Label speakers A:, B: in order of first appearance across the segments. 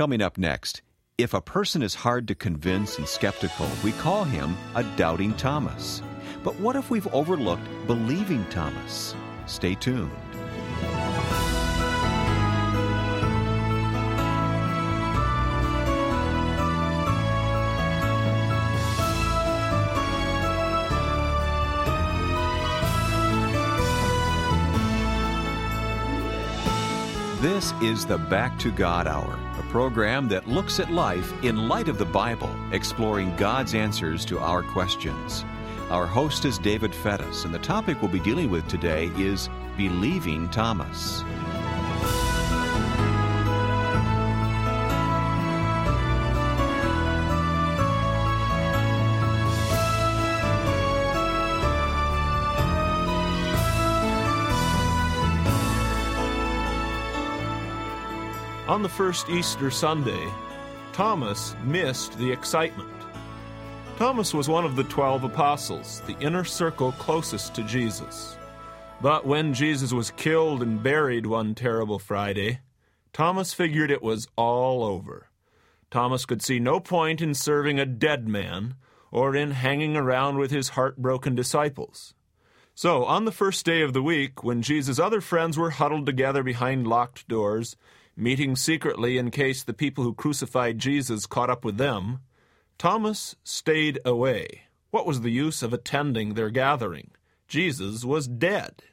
A: Coming up next, if a person is hard to convince and skeptical, we call him a doubting Thomas. But what if we've overlooked believing Thomas? Stay tuned. This is the Back to God Hour, a program that looks at life in light of the Bible, exploring God's answers to our questions. Our host is David Fettis, and the topic we'll be dealing with today is Believing Thomas.
B: On the first Easter Sunday, Thomas missed the excitement. Thomas was one of the 12 apostles, the inner circle closest to Jesus. But when Jesus was killed and buried one terrible Friday, Thomas figured it was all over. Thomas could see no point in serving a dead man or in hanging around with his heartbroken disciples. So, on the first day of the week, when Jesus' other friends were huddled together behind locked doors, meeting secretly in case the people who crucified Jesus caught up with them, Thomas stayed away. What was the use of attending their gathering? Jesus was dead.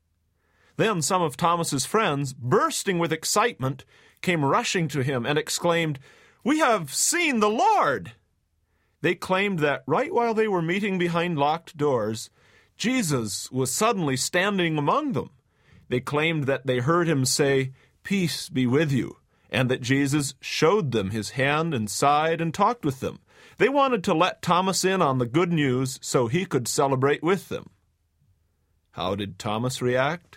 B: Then some of Thomas's friends, bursting with excitement, came rushing to him and exclaimed, "We have seen the Lord!" They claimed that right while they were meeting behind locked doors, Jesus was suddenly standing among them. They claimed that they heard him say, "Peace be with you," and that Jesus showed them his hand and side and talked with them. They wanted to let Thomas in on the good news so he could celebrate with them. How did Thomas react?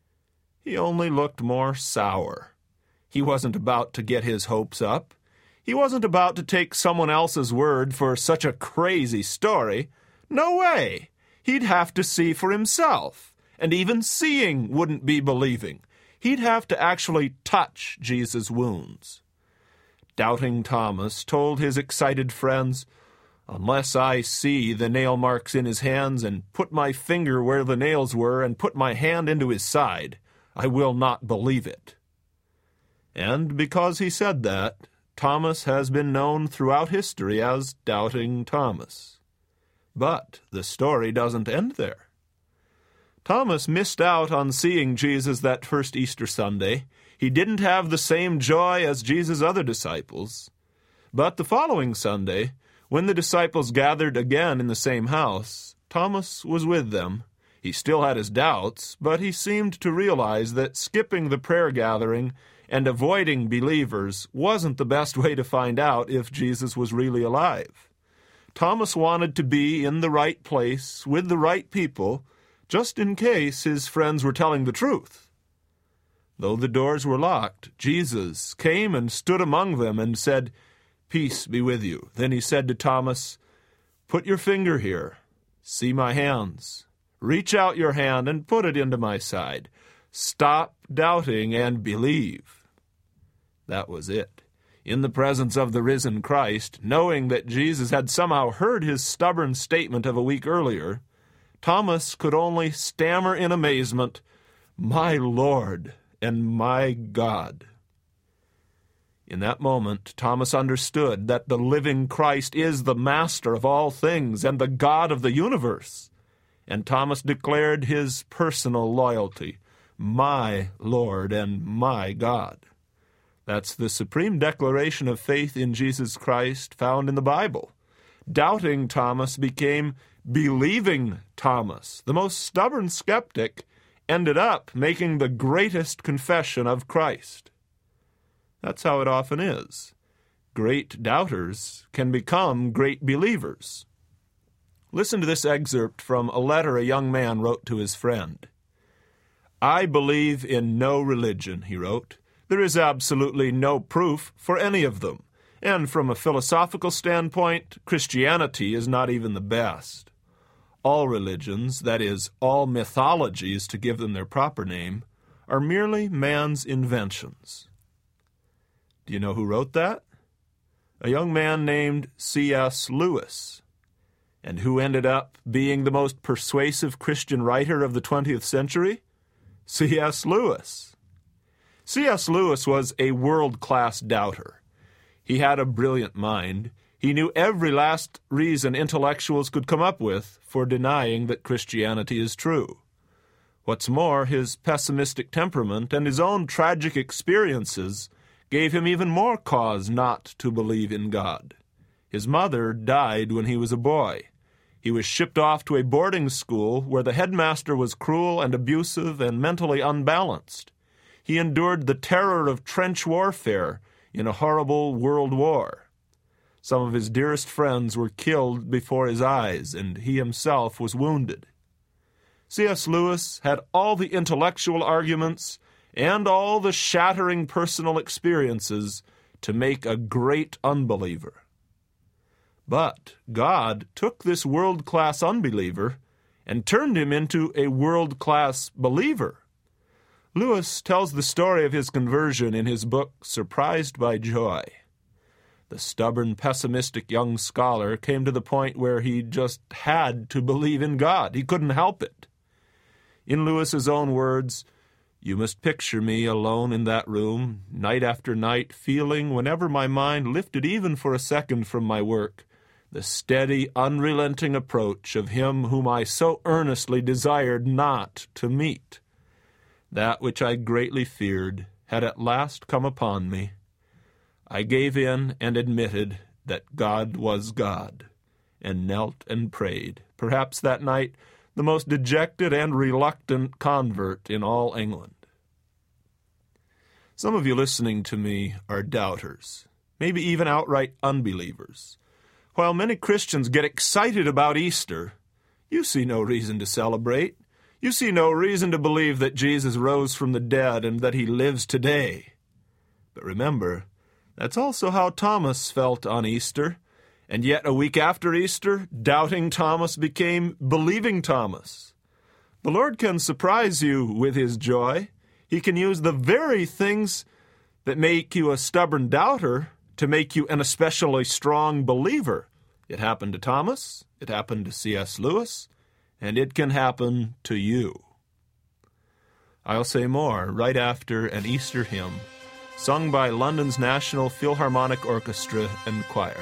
B: He only looked more sour. He wasn't about to get his hopes up. He wasn't about to take someone else's word for such a crazy story. No way! He'd have to see for himself, and even seeing wouldn't be believing. He'd have to actually touch Jesus' wounds. Doubting Thomas told his excited friends, "Unless I see the nail marks in his hands and put my finger where the nails were and put my hand into his side, I will not believe it." And because he said that, Thomas has been known throughout history as Doubting Thomas. But the story doesn't end there. Thomas missed out on seeing Jesus that first Easter Sunday. He didn't have the same joy as Jesus' other disciples. But the following Sunday, when the disciples gathered again in the same house, Thomas was with them. He still had his doubts, but he seemed to realize that skipping the prayer gathering and avoiding believers wasn't the best way to find out if Jesus was really alive. Thomas wanted to be in the right place with the right people, just in case his friends were telling the truth. Though the doors were locked, Jesus came and stood among them and said, "Peace be with you." Then he said to Thomas, "Put your finger here. See my hands. Reach out your hand and put it into my side. Stop doubting and believe." That was it. In the presence of the risen Christ, knowing that Jesus had somehow heard his stubborn statement of a week earlier, Thomas could only stammer in amazement, "My Lord and my God." In that moment, Thomas understood that the living Christ is the master of all things and the God of the universe. And Thomas declared his personal loyalty, "My Lord and my God." That's the supreme declaration of faith in Jesus Christ found in the Bible. Doubting Thomas became Believing Thomas. The most stubborn skeptic ended up making the greatest confession of Christ. That's how it often is. Great doubters can become great believers. Listen to this excerpt from a letter a young man wrote to his friend. "I believe in no religion," he wrote. "There is absolutely no proof for any of them. And from a philosophical standpoint, Christianity is not even the best. All religions, that is, all mythologies to give them their proper name, are merely man's inventions." Do you know who wrote that? A young man named C.S. Lewis. And who ended up being the most persuasive Christian writer of the 20th century? C.S. Lewis. C.S. Lewis was a world-class doubter. He had a brilliant mind. He knew every last reason intellectuals could come up with for denying that Christianity is true. What's more, his pessimistic temperament and his own tragic experiences gave him even more cause not to believe in God. His mother died when he was a boy. He was shipped off to a boarding school where the headmaster was cruel and abusive and mentally unbalanced. He endured the terror of trench warfare in a horrible world war. Some of his dearest friends were killed before his eyes, and he himself was wounded. C.S. Lewis had all the intellectual arguments and all the shattering personal experiences to make a great unbeliever. But God took this world-class unbeliever and turned him into a world-class believer. Lewis tells the story of his conversion in his book, Surprised by Joy. The stubborn, pessimistic young scholar came to the point where he just had to believe in God. He couldn't help it. In Lewis's own words, "You must picture me alone in that room, night after night, feeling, whenever my mind lifted even for a second from my work, the steady, unrelenting approach of him whom I so earnestly desired not to meet. That which I greatly feared had at last come upon me. I gave in and admitted that God was God, and knelt and prayed, perhaps that night the most dejected and reluctant convert in all England." Some of you listening to me are doubters, maybe even outright unbelievers. While many Christians get excited about Easter, you see no reason to celebrate. You see no reason to believe that Jesus rose from the dead and that he lives today. But remember, that's also how Thomas felt on Easter. And yet a week after Easter, doubting Thomas became believing Thomas. The Lord can surprise you with his joy. He can use the very things that make you a stubborn doubter to make you an especially strong believer. It happened to Thomas, it happened to C.S. Lewis, and it can happen to you. I'll say more right after an Easter hymn, sung by London's National Philharmonic Orchestra and Choir.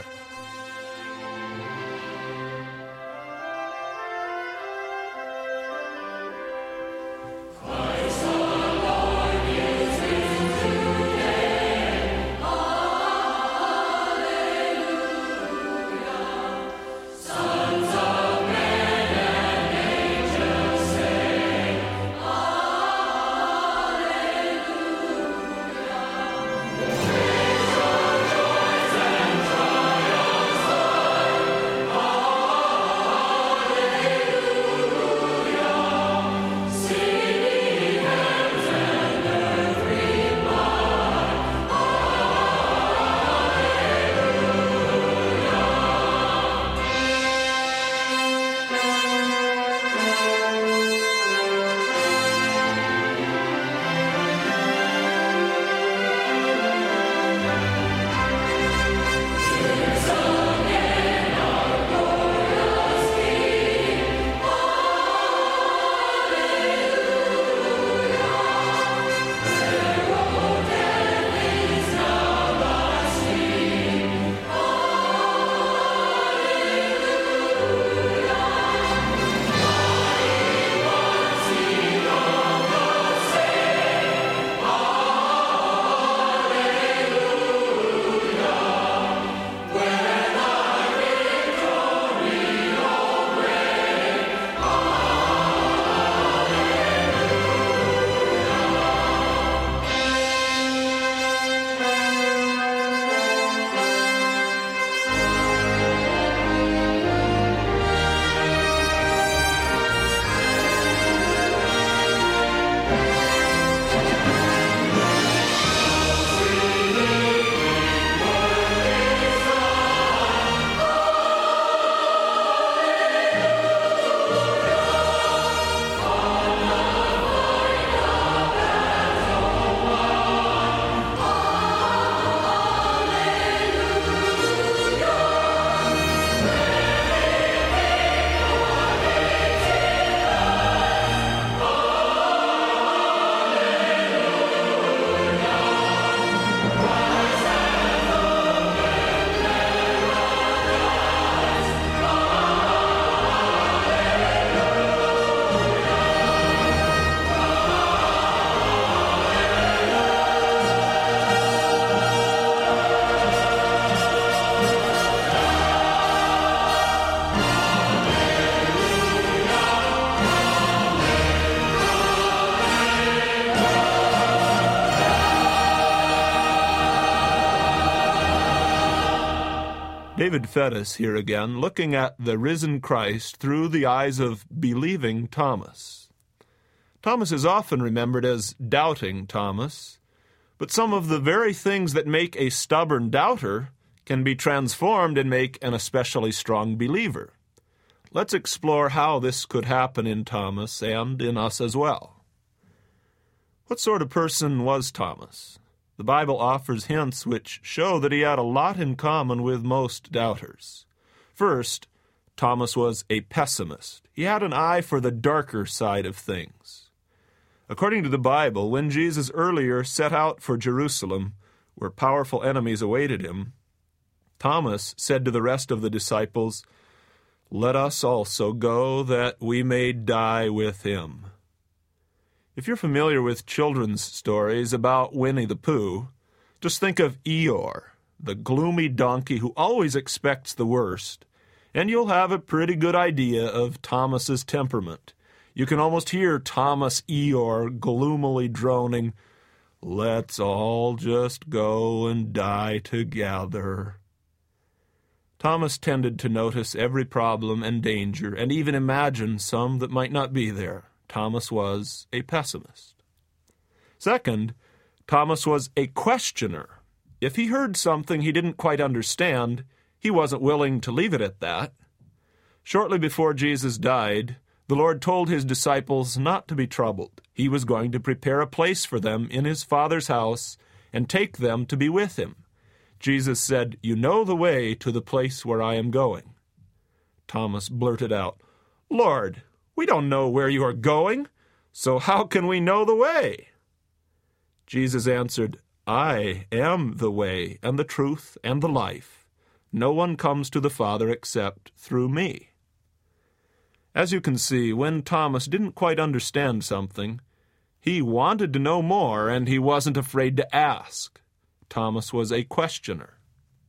B: David Fettis here again, looking at the risen Christ through the eyes of believing Thomas. Thomas is often remembered as doubting Thomas, but some of the very things that make a stubborn doubter can be transformed and make an especially strong believer. Let's explore how this could happen in Thomas and in us as well. What sort of person was Thomas? The Bible offers hints which show that he had a lot in common with most doubters. First, Thomas was a pessimist. He had an eye for the darker side of things. According to the Bible, when Jesus earlier set out for Jerusalem, where powerful enemies awaited him, Thomas said to the rest of the disciples, "Let us also go that we may die with him." If you're familiar with children's stories about Winnie the Pooh, just think of Eeyore, the gloomy donkey who always expects the worst, and you'll have a pretty good idea of Thomas's temperament. You can almost hear Thomas Eeyore gloomily droning, "Let's all just go and die together." Thomas tended to notice every problem and danger, and even imagine some that might not be there. Thomas was a pessimist. Second, Thomas was a questioner. If he heard something he didn't quite understand, he wasn't willing to leave it at that. Shortly before Jesus died, the Lord told his disciples not to be troubled. He was going to prepare a place for them in his Father's house and take them to be with him. Jesus said, "You know the way to the place where I am going." Thomas blurted out, "Lord, we don't know where you are going, so how can we know the way?" Jesus answered, "I am the way and the truth and the life. No one comes to the Father except through me." As you can see, when Thomas didn't quite understand something, he wanted to know more and he wasn't afraid to ask. Thomas was a questioner.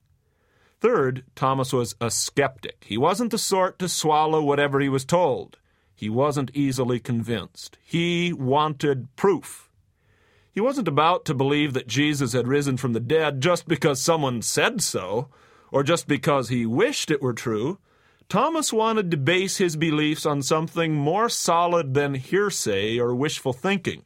B: Third, Thomas was a skeptic. He wasn't the sort to swallow whatever he was told. He wasn't easily convinced. He wanted proof. He wasn't about to believe that Jesus had risen from the dead just because someone said so, or just because he wished it were true. Thomas wanted to base his beliefs on something more solid than hearsay or wishful thinking.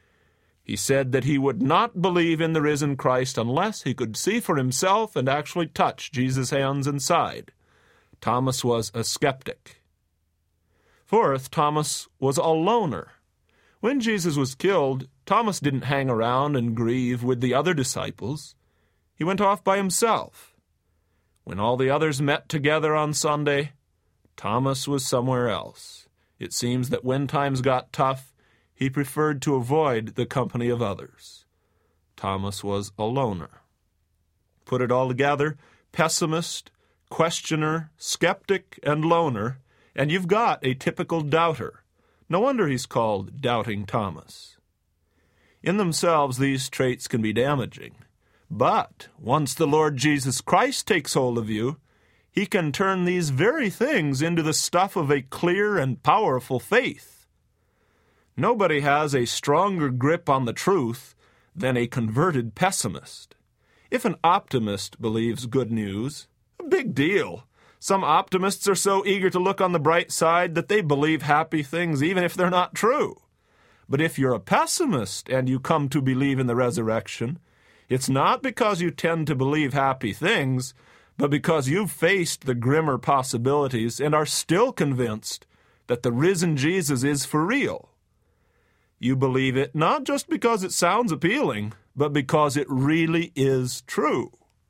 B: He said that he would not believe in the risen Christ unless he could see for himself and actually touch Jesus' hands and side. Thomas was a skeptic. Fourth, Thomas was a loner. When Jesus was killed, Thomas didn't hang around and grieve with the other disciples. He went off by himself. When all the others met together on Sunday, Thomas was somewhere else. It seems that when times got tough, he preferred to avoid the company of others. Thomas was a loner. Put it all together, pessimist, questioner, skeptic, and loner, and you've got a typical doubter. No wonder he's called Doubting Thomas. In themselves, these traits can be damaging. But once the Lord Jesus Christ takes hold of you, he can turn these very things into the stuff of a clear and powerful faith. Nobody has a stronger grip on the truth than a converted pessimist. If an optimist believes good news, a big deal. Some optimists are so eager to look on the bright side that they believe happy things even if they're not true. But if you're a pessimist and you come to believe in the resurrection, it's not because you tend to believe happy things, but because you've faced the grimmer possibilities and are still convinced that the risen Jesus is for real. You believe it not just because it sounds appealing, but because it really is true.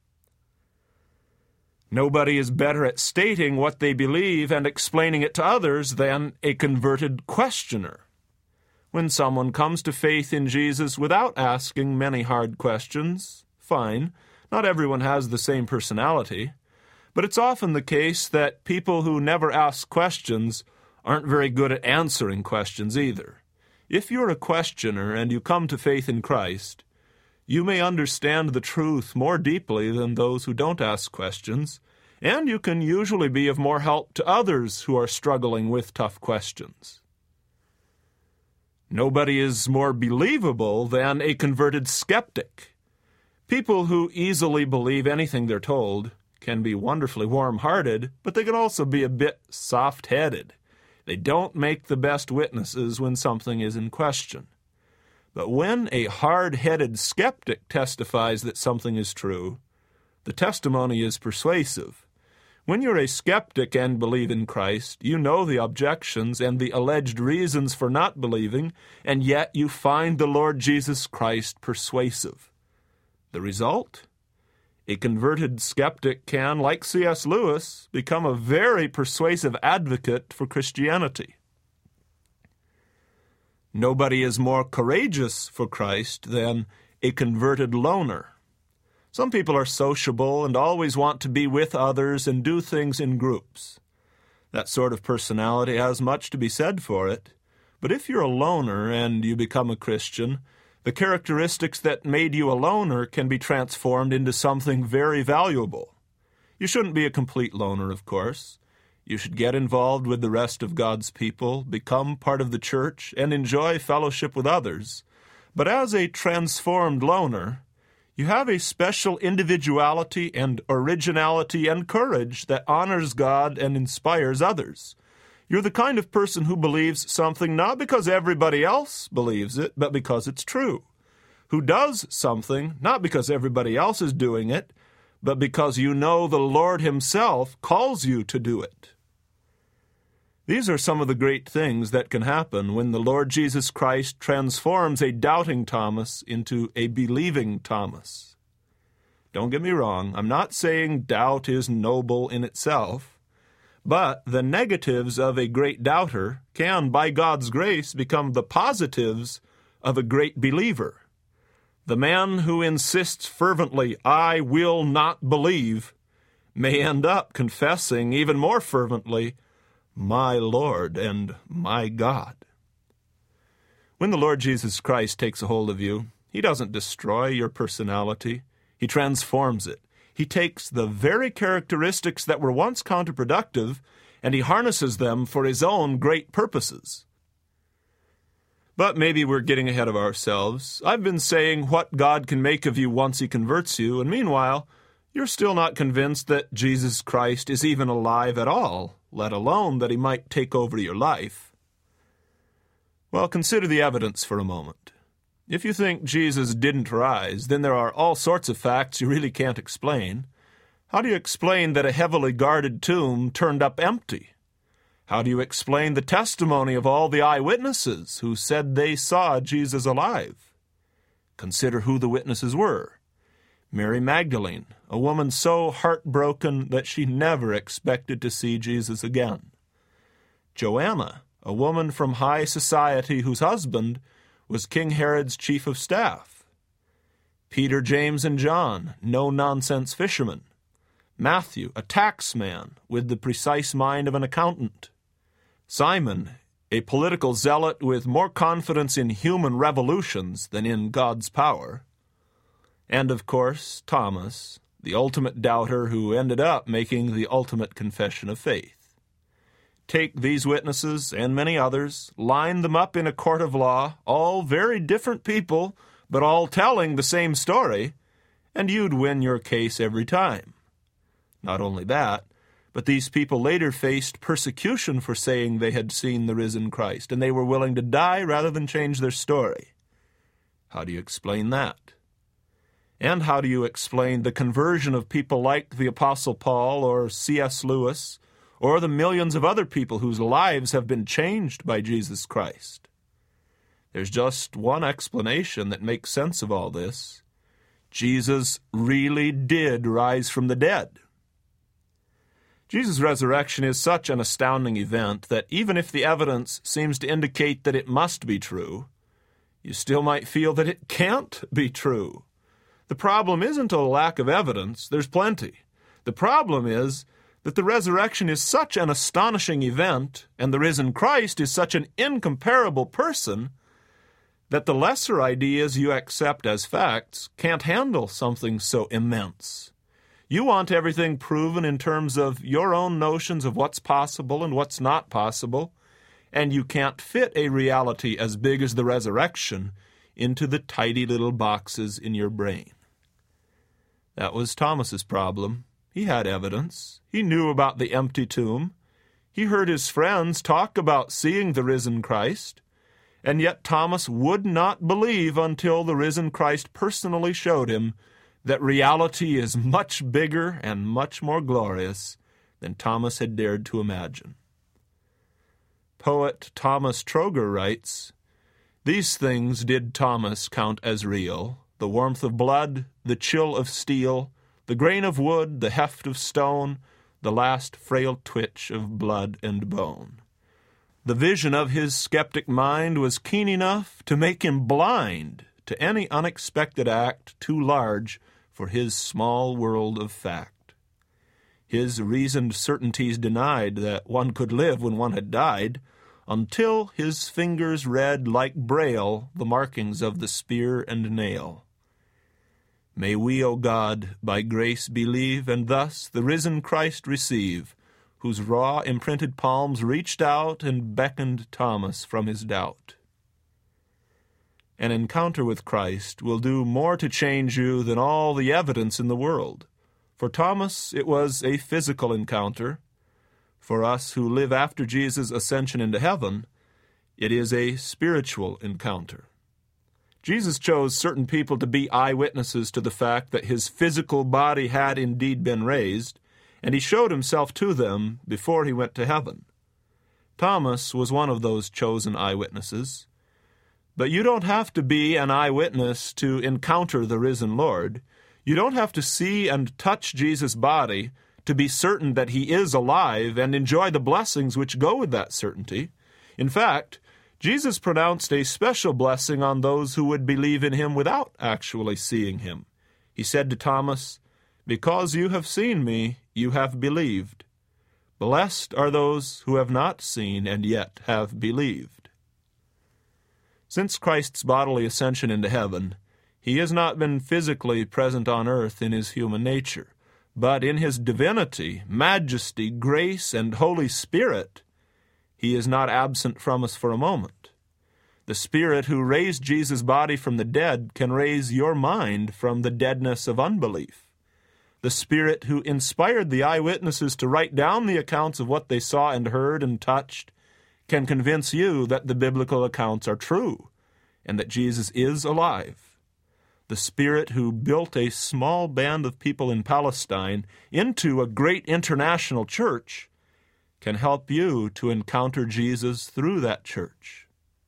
B: Nobody is better at stating what they believe and explaining it to others than a converted questioner. When someone comes to faith in Jesus without asking many hard questions, fine, not everyone has the same personality, but it's often the case that people who never ask questions aren't very good at answering questions either. If you're a questioner and you come to faith in Christ, you may understand the truth more deeply than those who don't ask questions, and you can usually be of more help to others who are struggling with tough questions. Nobody is more believable than a converted skeptic. People who easily believe anything they're told can be wonderfully warm-hearted, but they can also be a bit soft-headed. They don't make the best witnesses when something is in question. But when a hard-headed skeptic testifies that something is true, the testimony is persuasive. When you're a skeptic and believe in Christ, you know the objections and the alleged reasons for not believing, and yet you find the Lord Jesus Christ persuasive. The result? A converted skeptic can, like C.S. Lewis, become a very persuasive advocate for Christianity. Nobody is more courageous for Christ than a converted loner. Some people are sociable and always want to be with others and do things in groups. That sort of personality has much to be said for it. But if you're a loner and you become a Christian, the characteristics that made you a loner can be transformed into something very valuable. You shouldn't be a complete loner, of course. You should get involved with the rest of God's people, become part of the church, and enjoy fellowship with others. But as a transformed loner, you have a special individuality and originality and courage that honors God and inspires others. You're the kind of person who believes something not because everybody else believes it, but because it's true. Who does something not because everybody else is doing it, but because you know the Lord Himself calls you to do it. These are some of the great things that can happen when the Lord Jesus Christ transforms a doubting Thomas into a believing Thomas. Don't get me wrong, I'm not saying doubt is noble in itself, but the negatives of a great doubter can, by God's grace, become the positives of a great believer. The man who insists fervently, "I will not believe," may end up confessing even more fervently, "My Lord and my God." When the Lord Jesus Christ takes a hold of you, He doesn't destroy your personality. He transforms it. He takes the very characteristics that were once counterproductive, and He harnesses them for His own great purposes. But maybe we're getting ahead of ourselves. I've been saying what God can make of you once He converts you, and meanwhile, you're still not convinced that Jesus Christ is even alive at all, let alone that He might take over your life. Well, consider the evidence for a moment. If you think Jesus didn't rise, then there are all sorts of facts you really can't explain. How do you explain that a heavily guarded tomb turned up empty? How do you explain the testimony of all the eyewitnesses who said they saw Jesus alive? Consider who the witnesses were. Mary Magdalene, a woman so heartbroken that she never expected to see Jesus again. Joanna, a woman from high society whose husband was King Herod's chief of staff. Peter, James, and John, no-nonsense fishermen. Matthew, a tax man with the precise mind of an accountant. Simon, a political zealot with more confidence in human revolutions than in God's power. And, of course, Thomas, the ultimate doubter who ended up making the ultimate confession of faith. Take these witnesses and many others, line them up in a court of law, all very different people, but all telling the same story, and you'd win your case every time. Not only that, but these people later faced persecution for saying they had seen the risen Christ, and they were willing to die rather than change their story. How do you explain that? And how do you explain the conversion of people like the Apostle Paul or C.S. Lewis or the millions of other people whose lives have been changed by Jesus Christ? There's just one explanation that makes sense of all this. Jesus really did rise from the dead. Jesus' resurrection is such an astounding event that even if the evidence seems to indicate that it must be true, you still might feel that it can't be true. The problem isn't a lack of evidence. There's plenty. The problem is that the resurrection is such an astonishing event, and the risen Christ is such an incomparable person, that the lesser ideas you accept as facts can't handle something so immense. You want everything proven in terms of your own notions of what's possible and what's not possible, and you can't fit a reality as big as the resurrection into the tidy little boxes in your brain. That was Thomas's problem. He had evidence. He knew about the empty tomb. He heard his friends talk about seeing the risen Christ. And yet Thomas would not believe until the risen Christ personally showed him that reality is much bigger and much more glorious than Thomas had dared to imagine. Poet Thomas Troger writes, "These things did Thomas count as real, the warmth of blood, the chill of steel, the grain of wood, the heft of stone, the last frail twitch of blood and bone. The vision of his skeptic mind was keen enough to make him blind to any unexpected act too large for his small world of fact. His reasoned certainties denied that one could live when one had died, until his fingers read like braille the markings of the spear and nail. May we, O God, by grace believe, and thus the risen Christ receive, whose raw imprinted palms reached out and beckoned Thomas from his doubt." An encounter with Christ will do more to change you than all the evidence in the world. For Thomas, it was a physical encounter. For us who live after Jesus' ascension into heaven, it is a spiritual encounter. Jesus chose certain people to be eyewitnesses to the fact that his physical body had indeed been raised, and he showed himself to them before he went to heaven. Thomas was one of those chosen eyewitnesses. But you don't have to be an eyewitness to encounter the risen Lord. You don't have to see and touch Jesus' body to be certain that he is alive and enjoy the blessings which go with that certainty. In fact, Jesus pronounced a special blessing on those who would believe in him without actually seeing him. He said to Thomas, "Because you have seen me, you have believed. Blessed are those who have not seen and yet have believed." Since Christ's bodily ascension into heaven, he has not been physically present on earth in his human nature, but in his divinity, majesty, grace, and Holy Spirit, he is not absent from us for a moment. The Spirit who raised Jesus' body from the dead can raise your mind from the deadness of unbelief. The Spirit who inspired the eyewitnesses to write down the accounts of what they saw and heard and touched can convince you that the biblical accounts are true and that Jesus is alive. The Spirit who built a small band of people in Palestine into a great international church can help you to encounter Jesus through that church.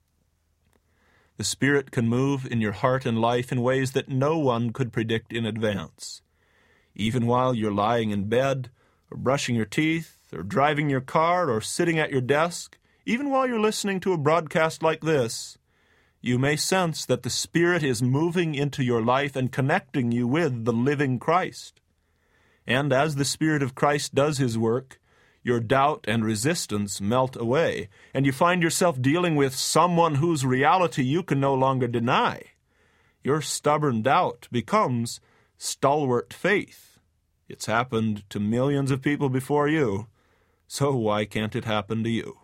B: The Spirit can move in your heart and life in ways that no one could predict in advance. Even while you're lying in bed, or brushing your teeth, or driving your car, or sitting at your desk, even while you're listening to a broadcast like this, you may sense that the Spirit is moving into your life and connecting you with the living Christ. And as the Spirit of Christ does his work, your doubt and resistance melt away, and you find yourself dealing with someone whose reality you can no longer deny. Your stubborn doubt becomes stalwart faith. It's happened to millions of people before you, so why can't it happen to you?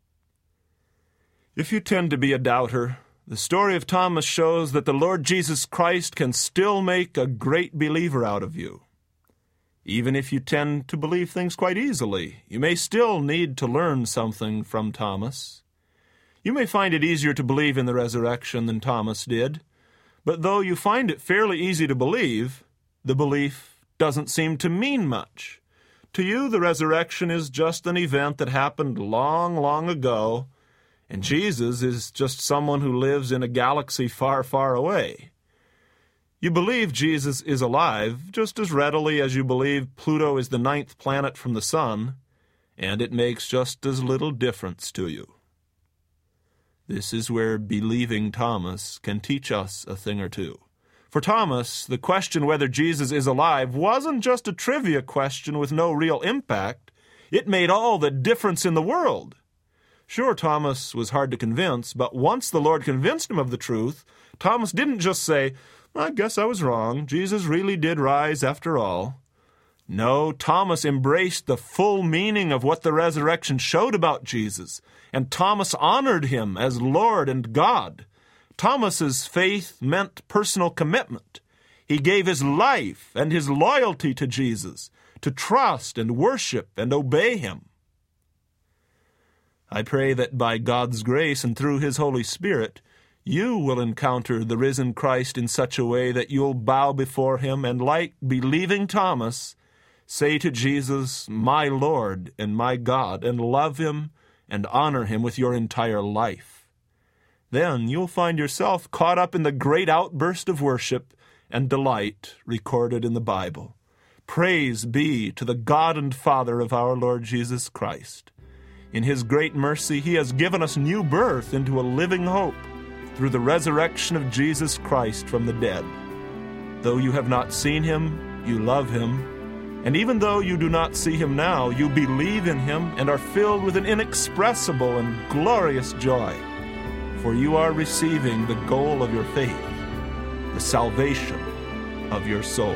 B: If you tend to be a doubter, the story of Thomas shows that the Lord Jesus Christ can still make a great believer out of you. Even if you tend to believe things quite easily, you may still need to learn something from Thomas. You may find it easier to believe in the resurrection than Thomas did, but though you find it fairly easy to believe, the belief doesn't seem to mean much. To you, the resurrection is just an event that happened long, long ago, and Jesus is just someone who lives in a galaxy far, far away. You believe Jesus is alive just as readily as you believe Pluto is the 9th planet from the sun, and it makes just as little difference to you. This is where believing Thomas can teach us a thing or two. For Thomas, the question whether Jesus is alive wasn't just a trivia question with no real impact. It made all the difference in the world. Sure, Thomas was hard to convince, but once the Lord convinced him of the truth, Thomas didn't just say, "I guess I was wrong. Jesus really did rise after all." No, Thomas embraced the full meaning of what the resurrection showed about Jesus, and Thomas honored him as Lord and God. Thomas's faith meant personal commitment. He gave his life and his loyalty to Jesus, to trust and worship and obey Him. I pray that by God's grace and through His Holy Spirit, you will encounter the risen Christ in such a way that you'll bow before Him and, like believing Thomas, say to Jesus, "My Lord and my God," and love Him and honor Him with your entire life. Then you'll find yourself caught up in the great outburst of worship and delight recorded in the Bible. Praise be to the God and Father of our Lord Jesus Christ. In His great mercy, He has given us new birth into a living hope through the resurrection of Jesus Christ from the dead. Though you have not seen Him, you love Him. And even though you do not see Him now, you believe in Him and are filled with an inexpressible and glorious joy. For you are receiving the goal of your faith, the salvation of your souls.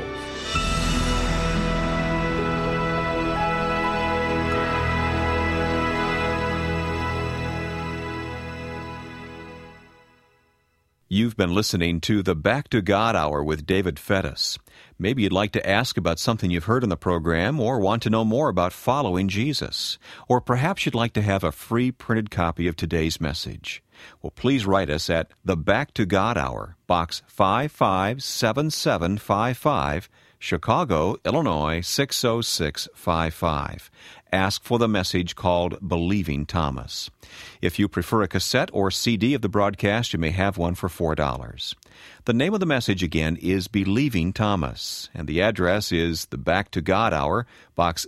A: You've been listening to the Back to God Hour with David Fettis. Maybe you'd like to ask about something you've heard in the program or want to know more about following Jesus. Or perhaps you'd like to have a free printed copy of today's message. Well, please write us at the Back to God Hour, Box 557755, Chicago, Illinois 60655. Ask for the message called Believing Thomas. If you prefer a cassette or CD of the broadcast, you may have one for $4. The name of the message again is Believing Thomas, and the address is the Back to God Hour, Box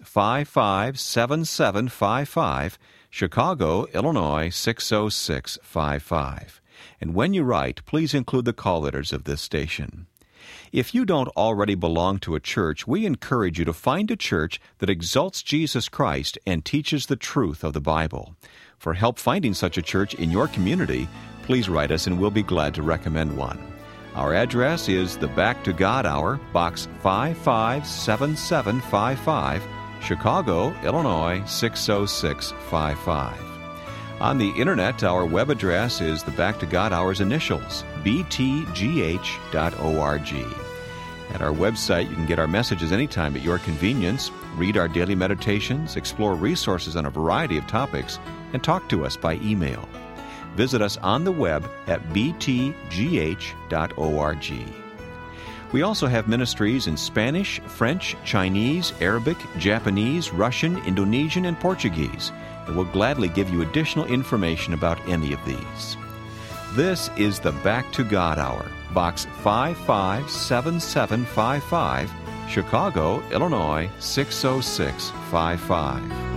A: 557755, Chicago, Illinois 60655. And when you write, please include the call letters of this station. If you don't already belong to a church, we encourage you to find a church that exalts Jesus Christ and teaches the truth of the Bible. For help finding such a church in your community, please write us and we'll be glad to recommend one. Our address is the Back to God Hour, Box 557755, Chicago, Illinois 60655. On the Internet, our web address is the Back to God Hour's initials, btgh.org. At our website, you can get our messages anytime at your convenience, read our daily meditations, explore resources on a variety of topics, and talk to us by email. Visit us on the web at btgh.org. We also have ministries in Spanish, French, Chinese, Arabic, Japanese, Russian, Indonesian, and Portuguese, and we'll gladly give you additional information about any of these. This is the Back to God Hour, Box 557755, Chicago, Illinois 60655.